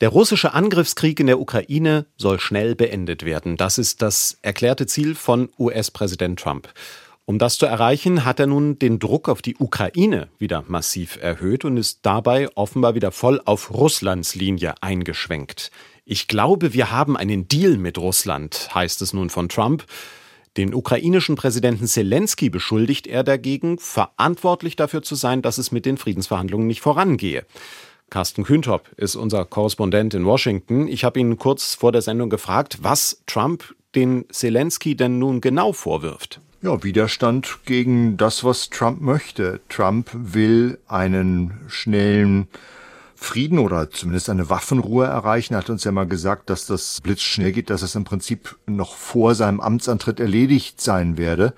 Der russische Angriffskrieg in der Ukraine soll schnell beendet werden. Das ist das erklärte Ziel von US-Präsident Trump. Um das zu erreichen, hat er nun den Druck auf die Ukraine wieder massiv erhöht und ist dabei offenbar wieder voll auf Russlands Linie eingeschwenkt. Ich glaube, wir haben einen Deal mit Russland, heißt es nun von Trump. Den ukrainischen Präsidenten Selenskyj beschuldigt er dagegen, verantwortlich dafür zu sein, dass es mit den Friedensverhandlungen nicht vorangehe. Carsten Kühntop ist unser Korrespondent in Washington. Ich habe ihn kurz vor der Sendung gefragt, was Trump den Selenskyj denn nun genau vorwirft. Ja, Widerstand gegen das, was Trump möchte. Trump will einen schnellen Frieden oder zumindest eine Waffenruhe erreichen. Er hat uns ja mal gesagt, dass das blitzschnell geht, dass es im Prinzip noch vor seinem Amtsantritt erledigt sein werde.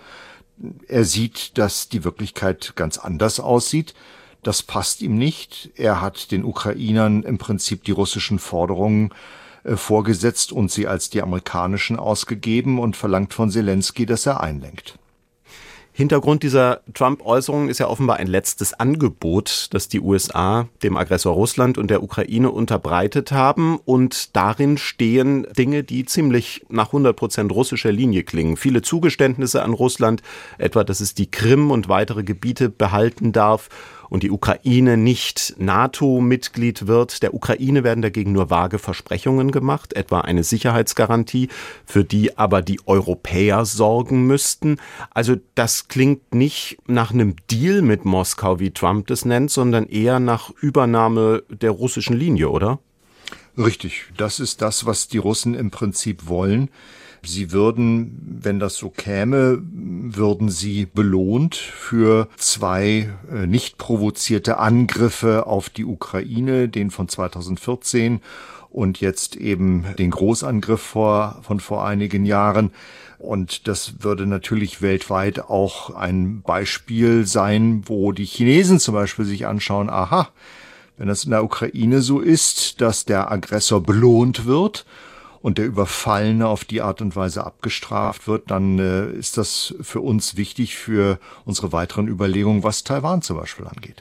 Er sieht, dass die Wirklichkeit ganz anders aussieht. Das passt ihm nicht. Er hat den Ukrainern im Prinzip die russischen Forderungen vorgesetzt und sie als die amerikanischen ausgegeben und verlangt von Selenskyj, dass er einlenkt. Hintergrund dieser Trump-Äußerungen ist ja offenbar ein letztes Angebot, das die USA dem Aggressor Russland und der Ukraine unterbreitet haben. Und darin stehen Dinge, die ziemlich nach 100% russischer Linie klingen. Viele Zugeständnisse an Russland, etwa, dass es die Krim und weitere Gebiete behalten darf und die Ukraine nicht NATO-Mitglied wird. Der Ukraine werden dagegen nur vage Versprechungen gemacht, etwa eine Sicherheitsgarantie, für die aber die Europäer sorgen müssten. Also das klingt nicht nach einem Deal mit Moskau, wie Trump das nennt, sondern eher nach Übernahme der russischen Linie, oder? Richtig, das ist das, was die Russen im Prinzip wollen. Sie würden, wenn das so käme, würden sie belohnt für 2 nicht provozierte Angriffe auf die Ukraine, den von 2014 und jetzt eben den Großangriff von vor einigen Jahren. Und das würde natürlich weltweit auch ein Beispiel sein, wo die Chinesen zum Beispiel sich anschauen, aha, wenn es in der Ukraine so ist, dass der Aggressor belohnt wird und der Überfallene auf die Art und Weise abgestraft wird, dann ist das für uns wichtig für unsere weiteren Überlegungen, was Taiwan zum Beispiel angeht.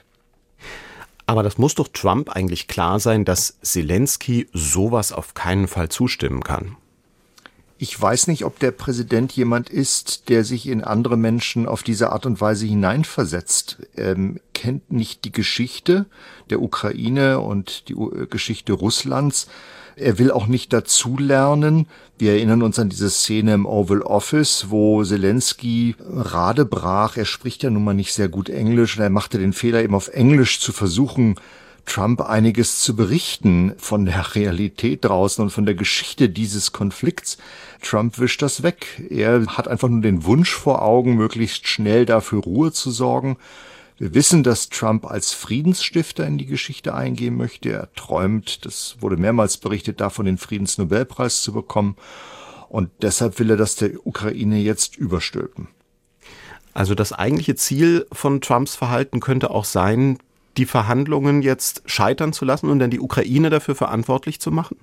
Aber das muss doch Trump eigentlich klar sein, dass Selenskyj sowas auf keinen Fall zustimmen kann. Ich weiß nicht, ob der Präsident jemand ist, der sich in andere Menschen auf diese Art und Weise hineinversetzt. Er kennt nicht die Geschichte der Ukraine und die Geschichte Russlands. Er will auch nicht dazulernen. Wir erinnern uns an diese Szene im Oval Office, wo Selenskyj radebrach. Er spricht ja nun mal nicht sehr gut Englisch. Und er machte den Fehler, eben auf Englisch zu versuchen, Trump einiges zu berichten von der Realität draußen und von der Geschichte dieses Konflikts. Trump wischt das weg. Er hat einfach nur den Wunsch vor Augen, möglichst schnell dafür Ruhe zu sorgen. Wir wissen, dass Trump als Friedensstifter in die Geschichte eingehen möchte. Er träumt, das wurde mehrmals berichtet, davon den Friedensnobelpreis zu bekommen. Und deshalb will er das der Ukraine jetzt überstülpen. Also das eigentliche Ziel von Trumps Verhalten könnte auch sein, die Verhandlungen jetzt scheitern zu lassen und dann die Ukraine dafür verantwortlich zu machen?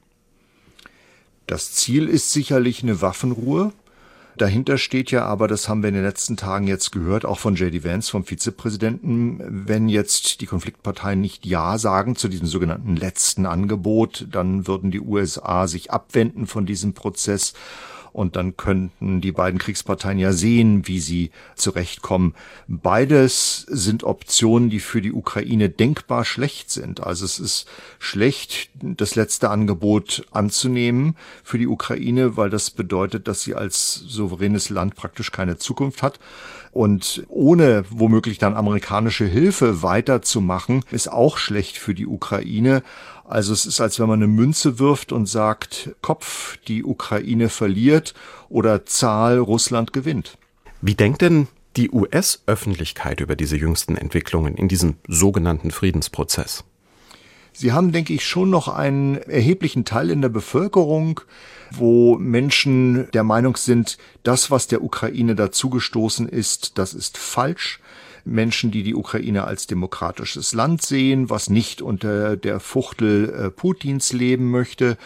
Das Ziel ist sicherlich eine Waffenruhe. Dahinter steht ja aber, das haben wir in den letzten Tagen jetzt gehört, auch von J.D. Vance, vom Vizepräsidenten, wenn jetzt die Konfliktparteien nicht Ja sagen zu diesem sogenannten letzten Angebot, dann würden die USA sich abwenden von diesem Prozess. Und dann könnten die beiden Kriegsparteien ja sehen, wie sie zurechtkommen. Beides sind Optionen, die für die Ukraine denkbar schlecht sind. Also es ist schlecht, das letzte Angebot anzunehmen für die Ukraine, weil das bedeutet, dass sie als souveränes Land praktisch keine Zukunft hat. Und ohne womöglich dann amerikanische Hilfe weiterzumachen, ist auch schlecht für die Ukraine. Also es ist, als wenn man eine Münze wirft und sagt, Kopf, die Ukraine verliert oder Zahl, Russland gewinnt. Wie denkt denn die US-Öffentlichkeit über diese jüngsten Entwicklungen in diesem sogenannten Friedensprozess? Sie haben, denke ich, schon noch einen erheblichen Teil in der Bevölkerung, wo Menschen der Meinung sind, das, was der Ukraine dazugestoßen ist, das ist falsch. Menschen, die die Ukraine als demokratisches Land sehen, was nicht unter der Fuchtel Putins leben möchte.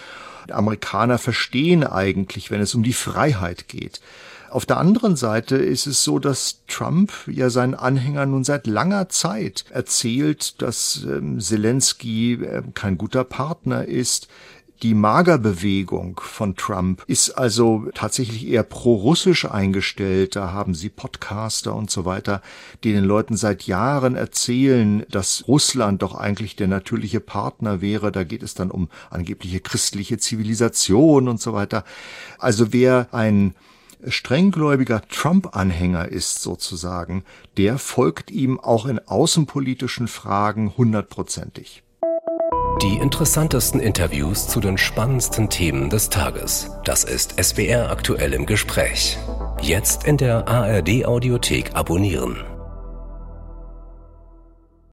Amerikaner verstehen eigentlich, wenn es um die Freiheit geht. Auf der anderen Seite ist es so, dass Trump ja seinen Anhängern nun seit langer Zeit erzählt, dass Zelensky kein guter Partner ist. Die Magerbewegung von Trump ist also tatsächlich eher pro-russisch eingestellt. Da haben sie Podcaster und so weiter, die den Leuten seit Jahren erzählen, dass Russland doch eigentlich der natürliche Partner wäre. Da geht es dann um angebliche christliche Zivilisation und so weiter. Also wer ein strenggläubiger Trump-Anhänger ist sozusagen, der folgt ihm auch in außenpolitischen Fragen 100%ig. Die interessantesten Interviews zu den spannendsten Themen des Tages. Das ist SWR aktuell im Gespräch. Jetzt in der ARD-Audiothek abonnieren.